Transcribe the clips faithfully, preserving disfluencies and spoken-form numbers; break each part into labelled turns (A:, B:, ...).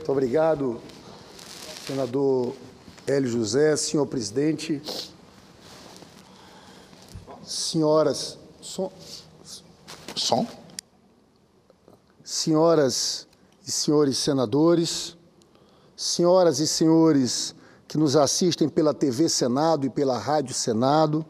A: Muito obrigado, senador Hélio José, senhor presidente, senhoras, som,
B: som?
A: senhoras e senhores senadores, senhoras e senhores que nos assistem pela T V Senado e pela Rádio Senado.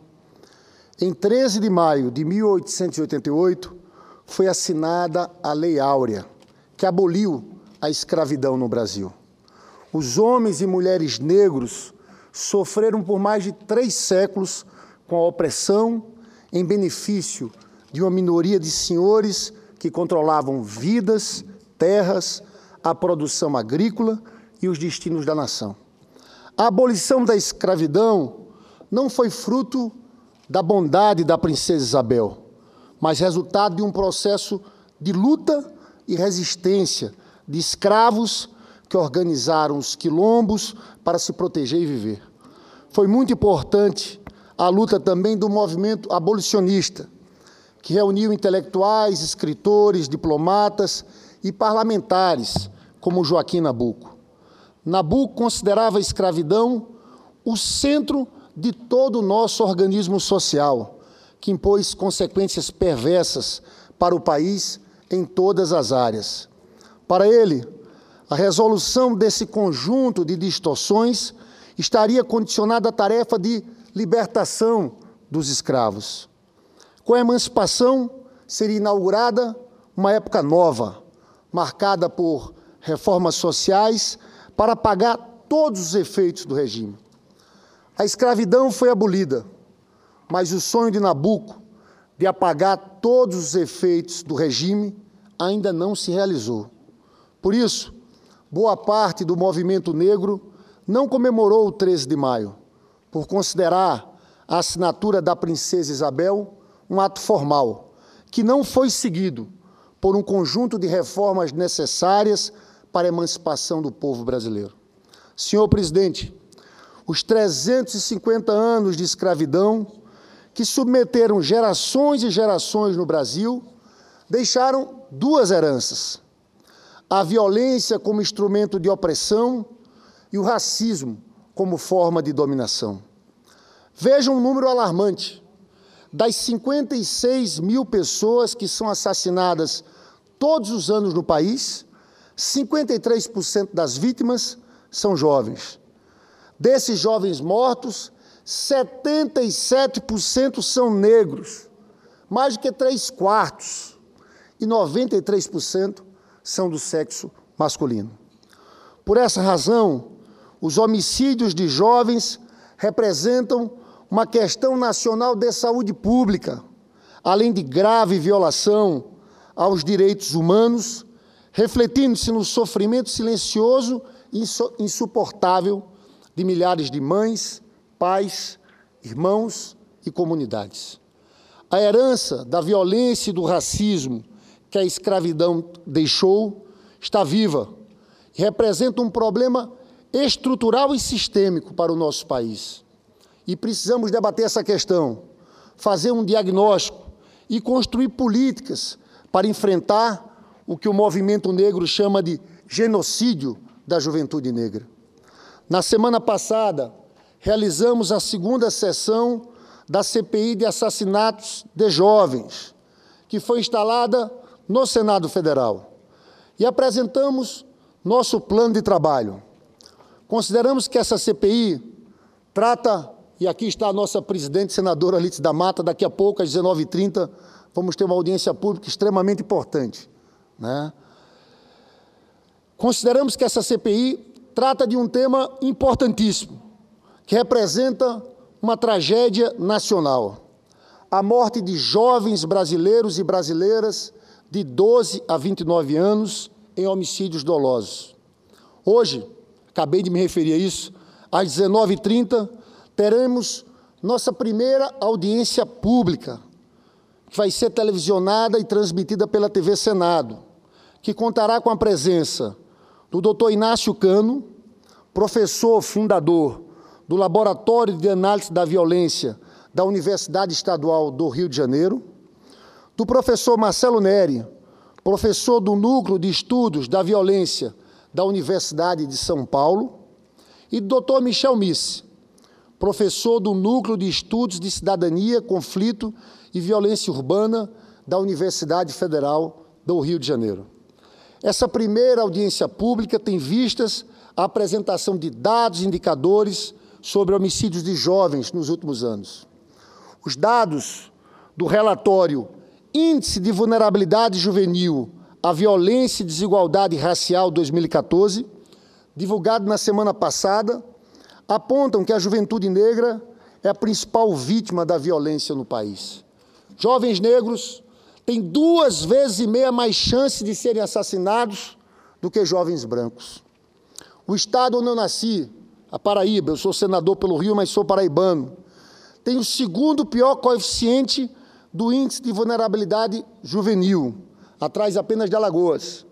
A: Em treze de maio de mil oitocentos e oitenta e oito, foi assinada a Lei Áurea, que aboliu a escravidão no Brasil. Os homens e mulheres negros sofreram por mais de três séculos com a opressão em benefício de uma minoria de senhores que controlavam vidas, terras, a produção agrícola e os destinos da nação. A abolição da escravidão não foi fruto da bondade da princesa Isabel, mas resultado de um processo de luta e resistência de escravos que organizaram os quilombos para se proteger e viver. Foi muito importante a luta também do movimento abolicionista, que reuniu intelectuais, escritores, diplomatas e parlamentares, como Joaquim Nabuco. Nabuco considerava a escravidão o centro de todo o nosso organismo social, que impôs consequências perversas para o país em todas as áreas. Para ele, a resolução desse conjunto de distorções estaria condicionada à tarefa de libertação dos escravos. Com a emancipação, seria inaugurada uma época nova, marcada por reformas sociais para apagar todos os efeitos do regime. A escravidão foi abolida, mas o sonho de Nabuco de apagar todos os efeitos do regime ainda não se realizou. Por isso, boa parte do movimento negro não comemorou o treze de maio, por considerar a assinatura da princesa Isabel um ato formal, que não foi seguido por um conjunto de reformas necessárias para a emancipação do povo brasileiro. Senhor presidente, os trezentos e cinquenta anos de escravidão que submeteram gerações e gerações no Brasil deixaram duas heranças: a violência como instrumento de opressão e o racismo como forma de dominação. Veja um número alarmante. Das cinquenta e seis mil pessoas que são assassinadas todos os anos no país, cinquenta e três por cento das vítimas são jovens. Desses jovens mortos, setenta e sete por cento são negros, mais do que três quartos, e noventa e três por cento são do sexo masculino. Por essa razão, os homicídios de jovens representam uma questão nacional de saúde pública, além de grave violação aos direitos humanos, refletindo-se no sofrimento silencioso e insuportável de milhares de mães, pais, irmãos e comunidades. A herança da violência e do racismo que a escravidão deixou está viva e representa um problema estrutural e sistêmico para o nosso país. E precisamos debater essa questão, fazer um diagnóstico e construir políticas para enfrentar o que o movimento negro chama de genocídio da juventude negra. Na semana passada, realizamos a segunda sessão da C P I de assassinatos de jovens, que foi instalada no Senado Federal, e apresentamos nosso plano de trabalho. Consideramos que essa C P I trata, e aqui está a nossa presidente, senadora Alice da Mata, daqui a pouco, às dezenove e trinta, vamos ter uma audiência pública extremamente importante, né? Consideramos que essa C P I trata de um tema importantíssimo, que representa uma tragédia nacional: a morte de jovens brasileiros e brasileiras de doze a vinte e nove anos em homicídios dolosos. Hoje, acabei de me referir a isso, às dezenove e trinta, teremos nossa primeira audiência pública, que vai ser televisionada e transmitida pela T V Senado, que contará com a presença do doutor Inácio Cano, professor fundador do Laboratório de Análise da Violência da Universidade Estadual do Rio de Janeiro, do professor Marcelo Neri, professor do Núcleo de Estudos da Violência da Universidade de São Paulo, e doutor Michel Misse, professor do Núcleo de Estudos de Cidadania, Conflito e Violência Urbana da Universidade Federal do Rio de Janeiro. Essa primeira audiência pública tem vistas a apresentação de dados e indicadores sobre homicídios de jovens nos últimos anos. Os dados do relatório Índice de Vulnerabilidade Juvenil à Violência e Desigualdade Racial dois mil e quatorze, divulgado na semana passada, apontam que a juventude negra é a principal vítima da violência no país. Jovens negros têm duas vezes e meia mais chance de serem assassinados do que jovens brancos. O estado onde eu nasci, a Paraíba, eu sou senador pelo Rio, mas sou paraibano, tem o segundo pior coeficiente do índice de vulnerabilidade juvenil, atrás apenas de Alagoas.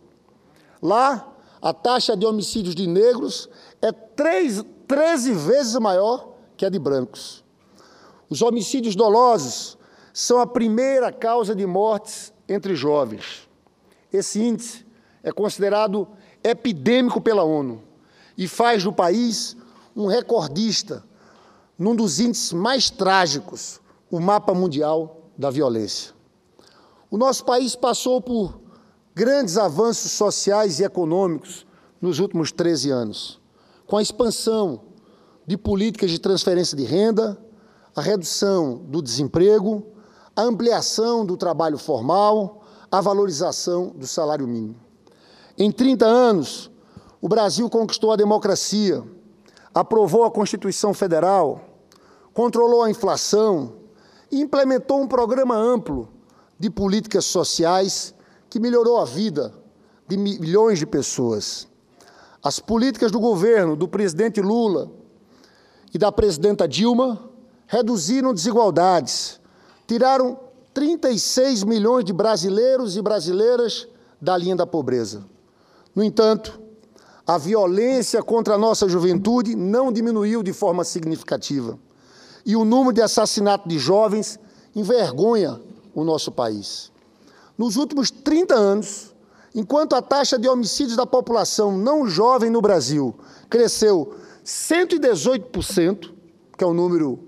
A: Lá, a taxa de homicídios de negros é três, treze vezes maior que a de brancos. Os homicídios dolosos são a primeira causa de mortes entre jovens. Esse índice é considerado epidêmico pela ONU e faz do país um recordista num dos índices mais trágicos, o mapa mundial da violência. O nosso país passou por grandes avanços sociais e econômicos nos últimos treze anos, com a expansão de políticas de transferência de renda, a redução do desemprego, a ampliação do trabalho formal, a valorização do salário mínimo. Em trinta anos, o Brasil conquistou a democracia, aprovou a Constituição Federal, controlou a inflação e implementou um programa amplo de políticas sociais que melhorou a vida de milhões de pessoas. As políticas do governo do presidente Lula e da presidenta Dilma reduziram desigualdades, tiraram trinta e seis milhões de brasileiros e brasileiras da linha da pobreza. No entanto, a violência contra a nossa juventude não diminuiu de forma significativa e o número de assassinatos de jovens envergonha o nosso país. Nos últimos trinta anos, enquanto a taxa de homicídios da população não jovem no Brasil cresceu cento e dezoito por cento, que é um número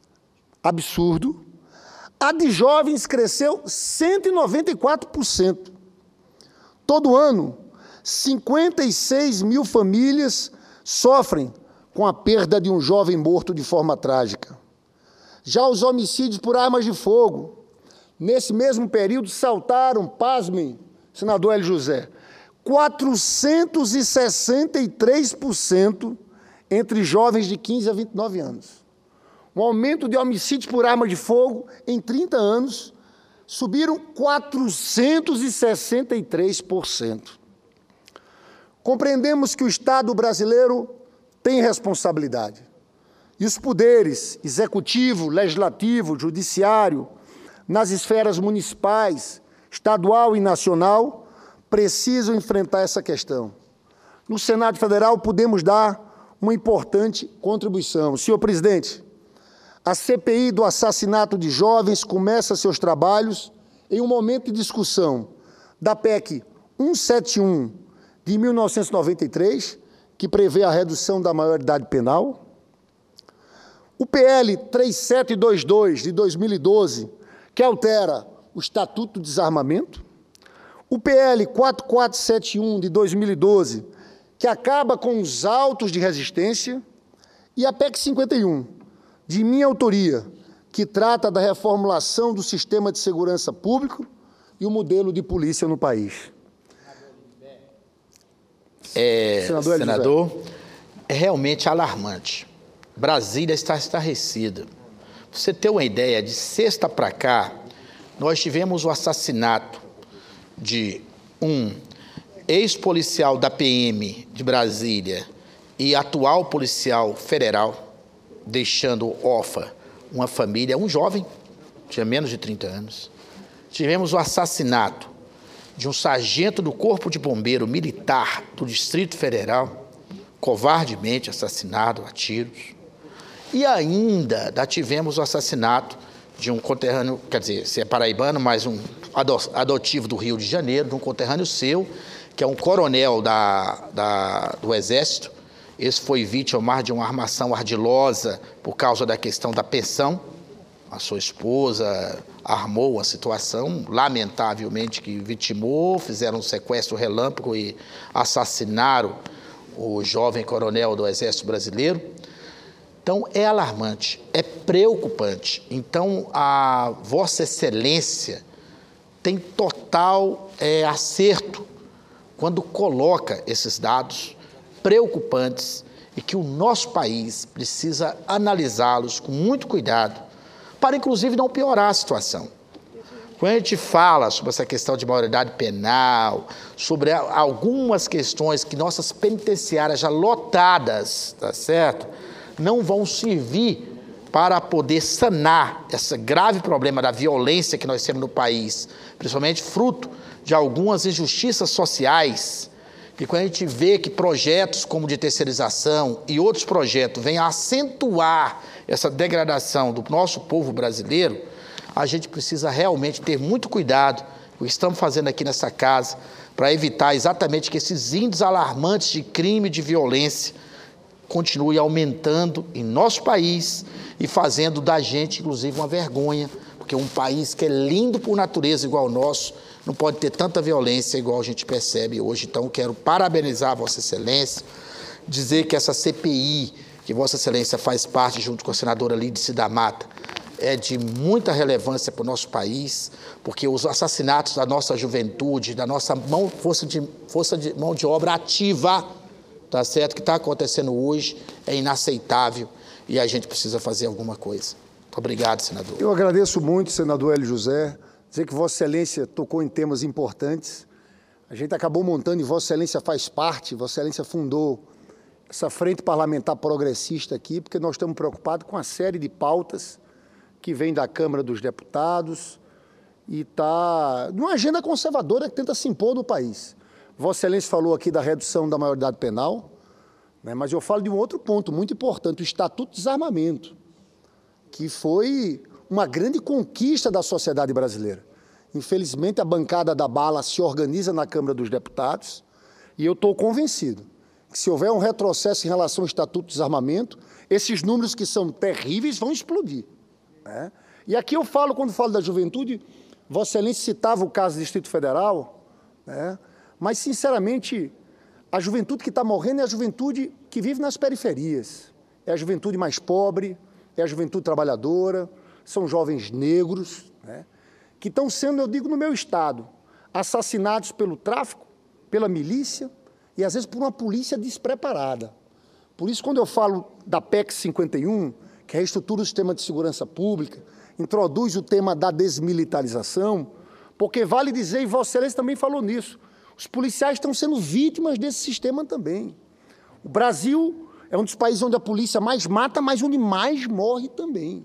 A: absurdo, a de jovens cresceu cento e noventa e quatro por cento. Todo ano, cinquenta e seis mil famílias sofrem com a perda de um jovem morto de forma trágica. Já os homicídios por armas de fogo, nesse mesmo período, saltaram, pasmem, senador Hélio José, quatrocentos e sessenta e três por cento entre jovens de quinze a vinte e nove anos. Um aumento de homicídios por arma de fogo em trinta anos, subiram quatrocentos e sessenta e três por cento. Compreendemos que o Estado brasileiro tem responsabilidade. E os poderes executivo, legislativo, judiciário, nas esferas municipais, estadual e nacional, precisam enfrentar essa questão. No Senado Federal, podemos dar uma importante contribuição. Senhor presidente, a C P I do assassinato de jovens começa seus trabalhos em um momento de discussão da P E C cento e setenta e um de mil novecentos e noventa e três, que prevê a redução da maioridade penal, o P L três mil setecentos e vinte e dois, de dois mil e doze, que altera o Estatuto do Desarmamento, o P L quatro mil quatrocentos e setenta e um, de dois mil e doze, que acaba com os autos de resistência, e a P E C cinquenta e um, de minha autoria, que trata da reformulação do sistema de segurança público e o modelo de polícia no país.
C: É, senador, senador é realmente alarmante. Brasília está estarrecida. Pra você ter uma ideia, de sexta para cá, nós tivemos o assassinato de um ex-policial da P M de Brasília e atual policial federal, deixando órfã uma família, um jovem, tinha menos de trinta anos. Tivemos o assassinato de um sargento do Corpo de Bombeiro Militar do Distrito Federal, covardemente assassinado a tiros. E ainda tivemos o assassinato de um conterrâneo, quer dizer, se é paraibano, mas um adotivo do Rio de Janeiro, de um conterrâneo seu, que é um coronel da, da, do Exército. Esse foi vítima de uma armação ardilosa por causa da questão da pensão. A sua esposa armou a situação, lamentavelmente, que vitimou, fizeram um sequestro relâmpago e assassinaram o jovem coronel do Exército Brasileiro. Então, é alarmante, é preocupante. Então, a Vossa Excelência tem total é, acerto quando coloca esses dados preocupantes e que o nosso país precisa analisá-los com muito cuidado para, inclusive, não piorar a situação. Quando a gente fala sobre essa questão de maioridade penal, sobre algumas questões que nossas penitenciárias já lotadas, tá certo? Não vão servir para poder sanar esse grave problema da violência que nós temos no país, principalmente fruto de algumas injustiças sociais. E quando a gente vê que projetos como de terceirização e outros projetos vêm a acentuar essa degradação do nosso povo brasileiro, a gente precisa realmente ter muito cuidado com o que estamos fazendo aqui nessa casa para evitar exatamente que esses índices alarmantes de crime e de violência continue aumentando em nosso país e fazendo da gente, inclusive, uma vergonha, porque um país que é lindo por natureza igual o nosso não pode ter tanta violência igual a gente percebe hoje. Então, quero parabenizar a Vossa Excelência, dizer que essa C P I, que Vossa Excelência faz parte junto com a senadora Lídice da Mata, é de muita relevância para o nosso país, porque os assassinatos da nossa juventude, da nossa mão, força, de, força de mão de obra ativa, tá certo? Que está acontecendo hoje é inaceitável e a gente precisa fazer alguma coisa. Muito obrigado, senador.
A: Eu agradeço muito, senador Hélio José, dizer que Vossa Excelência tocou em temas importantes. A gente acabou montando e Vossa Excelência faz parte, Vossa Excelência fundou essa frente parlamentar progressista aqui, porque nós estamos preocupados com uma série de pautas que vem da Câmara dos Deputados e está numa agenda conservadora que tenta se impor no país. Vossa Excelência falou aqui da redução da maioridade penal, né, mas eu falo de um outro ponto muito importante, o Estatuto de Desarmamento, que foi uma grande conquista da sociedade brasileira. Infelizmente, a bancada da bala se organiza na Câmara dos Deputados e eu estou convencido que se houver um retrocesso em relação ao Estatuto de Desarmamento, esses números que são terríveis vão explodir. Né? E aqui eu falo, quando falo da juventude, Vossa Excelência citava o caso do Distrito Federal, né? Mas, sinceramente, a juventude que está morrendo é a juventude que vive nas periferias. É a juventude mais pobre, é a juventude trabalhadora, são jovens negros, né? Que estão sendo, eu digo, no meu estado, assassinados pelo tráfico, pela milícia e, às vezes, por uma polícia despreparada. Por isso, quando eu falo da P E C cinquenta e um, que reestrutura o sistema de segurança pública, introduz o tema da desmilitarização, porque vale dizer, e Vossa Excelência também falou nisso, os policiais estão sendo vítimas desse sistema também. O Brasil é um dos países onde a polícia mais mata, mas onde mais morre também.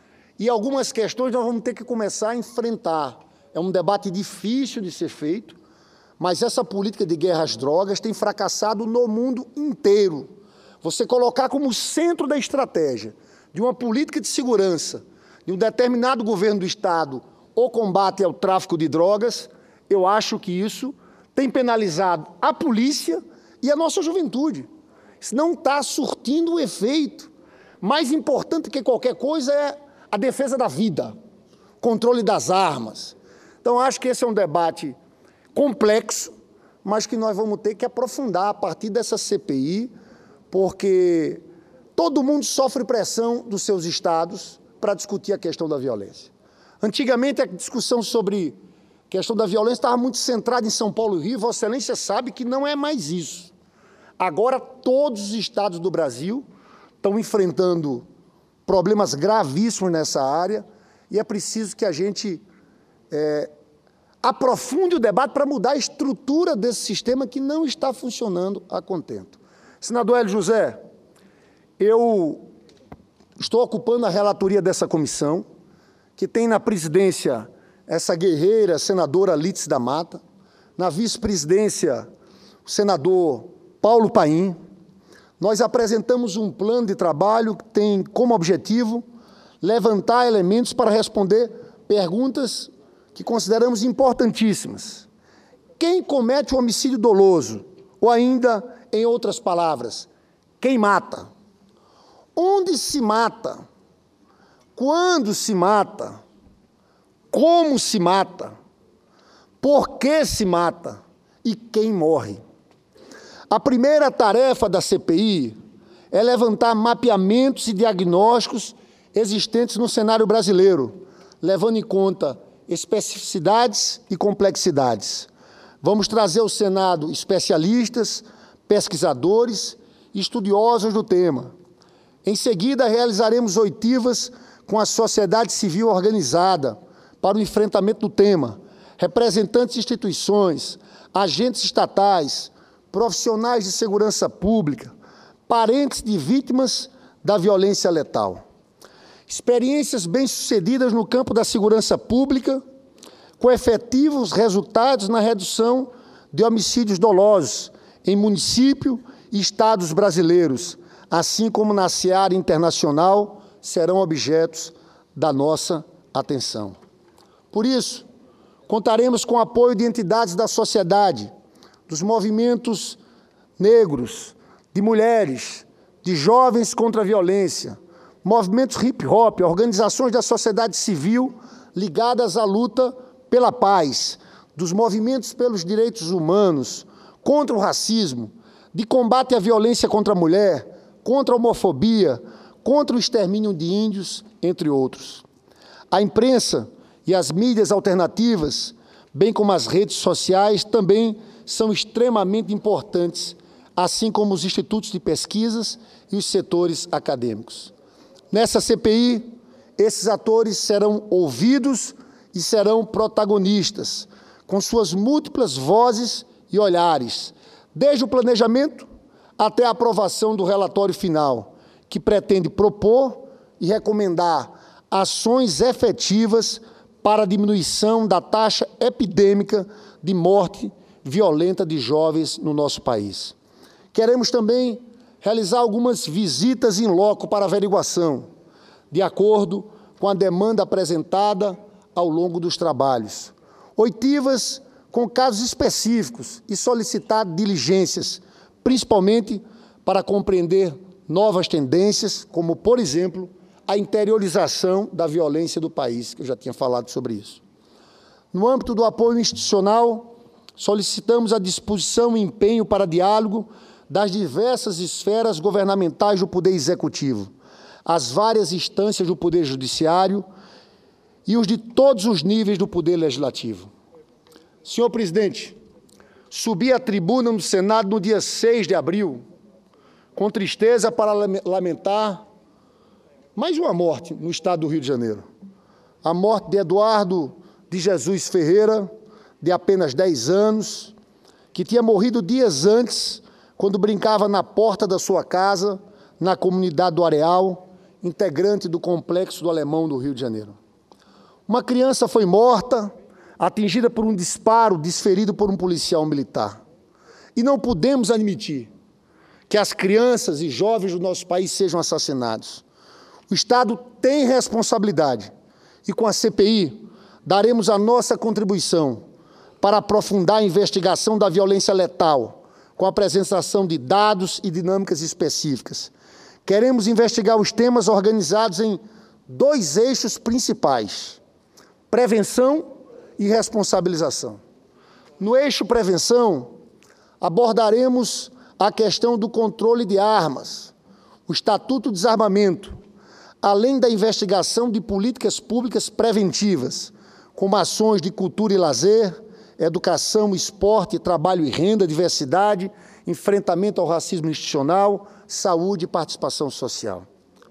A: E algumas questões nós vamos ter que começar a enfrentar. É um debate difícil de ser feito, mas essa política de guerra às drogas tem fracassado no mundo inteiro. Você colocar como centro da estratégia de uma política de segurança de um determinado governo do Estado o combate ao tráfico de drogas, eu acho que isso tem penalizado a polícia e a nossa juventude. Isso não está surtindo o efeito. Mais importante que qualquer coisa é a defesa da vida, controle das armas. Então, acho que esse é um debate complexo, mas que nós vamos ter que aprofundar a partir dessa C P I, porque todo mundo sofre pressão dos seus estados para discutir a questão da violência. Antigamente, a discussão sobre a questão da violência estava muito centrada em São Paulo e Rio. Vossa Excelência sabe que não é mais isso. Agora, todos os estados do Brasil estão enfrentando problemas gravíssimos nessa área e é preciso que a gente é, aprofunde o debate para mudar a estrutura desse sistema que não está funcionando a contento. Senador Hélio José, eu estou ocupando a relatoria dessa comissão, que tem na presidência essa guerreira senadora Lídice da Mata, na vice-presidência o senador Paulo Paim. Nós apresentamos um plano de trabalho que tem como objetivo levantar elementos para responder perguntas que consideramos importantíssimas. Quem comete o homicídio doloso? Ou ainda, em outras palavras, quem mata? Onde se mata? Quando se mata? Como se mata? Por que se mata? E quem morre? A primeira tarefa da C P I é levantar mapeamentos e diagnósticos existentes no cenário brasileiro, levando em conta especificidades e complexidades. Vamos trazer ao Senado especialistas, pesquisadores e estudiosos do tema. Em seguida, realizaremos oitivas com a sociedade civil organizada para o enfrentamento do tema, representantes de instituições, agentes estatais, profissionais de segurança pública, parentes de vítimas da violência letal. Experiências bem-sucedidas no campo da segurança pública, com efetivos resultados na redução de homicídios dolosos em município e estados brasileiros, assim como na seara internacional, serão objetos da nossa atenção. Por isso, contaremos com o apoio de entidades da sociedade, dos movimentos negros, de mulheres, de jovens contra a violência, movimentos hip-hop, organizações da sociedade civil ligadas à luta pela paz, dos movimentos pelos direitos humanos, contra o racismo, de combate à violência contra a mulher, contra a homofobia, contra o extermínio de índios, entre outros. A imprensa e as mídias alternativas, bem como as redes sociais, também são extremamente importantes, assim como os institutos de pesquisas e os setores acadêmicos. Nessa C P I, esses atores serão ouvidos e serão protagonistas, com suas múltiplas vozes e olhares, desde o planejamento até a aprovação do relatório final, que pretende propor e recomendar ações efetivas para a diminuição da taxa epidêmica de morte violenta de jovens no nosso país. Queremos também realizar algumas visitas em loco para averiguação, de acordo com a demanda apresentada ao longo dos trabalhos. Oitivas com casos específicos e solicitar diligências, principalmente para compreender novas tendências, como, por exemplo, a interiorização da violência do país, que eu já tinha falado sobre isso. No âmbito do apoio institucional, solicitamos a disposição e empenho para diálogo das diversas esferas governamentais do Poder Executivo, as várias instâncias do Poder Judiciário e os de todos os níveis do Poder Legislativo. Senhor presidente, subi à tribuna no Senado no dia seis de abril, com tristeza para lamentar mais uma morte no estado do Rio de Janeiro. A morte de Eduardo de Jesus Ferreira, de apenas dez anos, que tinha morrido dias antes, quando brincava na porta da sua casa, na comunidade do Areal, integrante do Complexo do Alemão do Rio de Janeiro. Uma criança foi morta, atingida por um disparo desferido por um policial militar. E não podemos admitir que as crianças e jovens do nosso país sejam assassinados. O Estado tem responsabilidade e, com a C P I, daremos a nossa contribuição para aprofundar a investigação da violência letal, com a apresentação de dados e dinâmicas específicas. Queremos investigar os temas organizados em dois eixos principais: prevenção e responsabilização. No eixo prevenção, abordaremos a questão do controle de armas, o Estatuto de Desarmamento, além da investigação de políticas públicas preventivas, como ações de cultura e lazer, educação, esporte, trabalho e renda, diversidade, enfrentamento ao racismo institucional, saúde e participação social.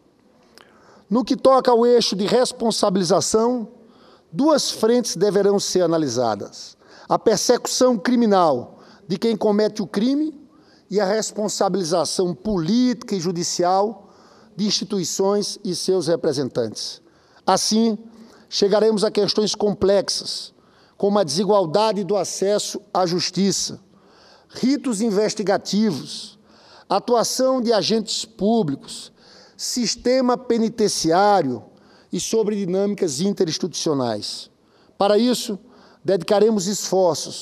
A: No que toca ao eixo de responsabilização, duas frentes deverão ser analisadas: a persecução criminal de quem comete o crime e a responsabilização política e judicial de instituições e seus representantes. Assim, chegaremos a questões complexas, como a desigualdade do acesso à justiça, ritos investigativos, atuação de agentes públicos, sistema penitenciário e sobre dinâmicas interinstitucionais. Para isso, dedicaremos esforços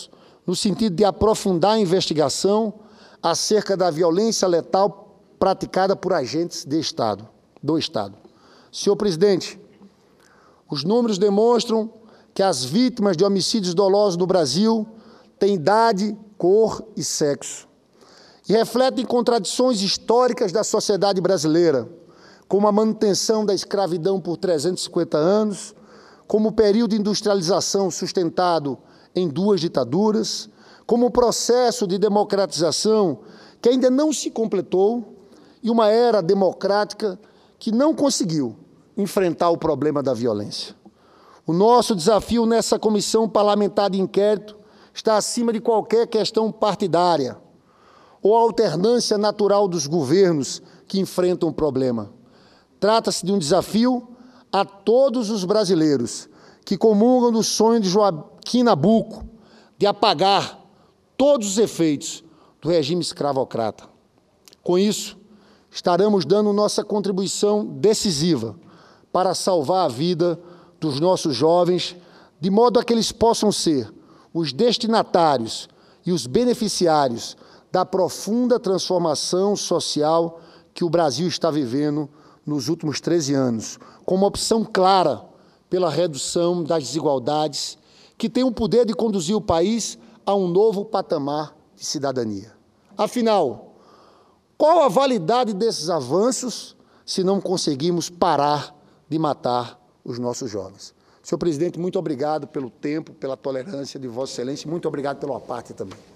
A: no sentido de aprofundar a investigação acerca da violência letal praticada por agentes de Estado, do Estado. Senhor presidente, os números demonstram que as vítimas de homicídios dolosos no Brasil têm idade, cor e sexo, e refletem contradições históricas da sociedade brasileira, como a manutenção da escravidão por trezentos e cinquenta anos, como o período de industrialização sustentado em duas ditaduras, como o processo de democratização que ainda não se completou e uma era democrática que não conseguiu enfrentar o problema da violência. O nosso desafio nessa comissão parlamentar de inquérito está acima de qualquer questão partidária ou alternância natural dos governos que enfrentam o problema. Trata-se de um desafio a todos os brasileiros que comungam do sonho de Joaquim Nabuco de apagar todos os efeitos do regime escravocrata. Com isso, estaremos dando nossa contribuição decisiva para salvar a vida dos nossos jovens, de modo a que eles possam ser os destinatários e os beneficiários da profunda transformação social que o Brasil está vivendo nos últimos treze anos, com uma opção clara pela redução das desigualdades, que tem o poder de conduzir o país a um novo patamar de cidadania. Afinal, qual a validade desses avanços se não conseguimos parar de matar os nossos jovens? Senhor presidente, muito obrigado pelo tempo, pela tolerância de Vossa Excelência, muito obrigado pela parte também.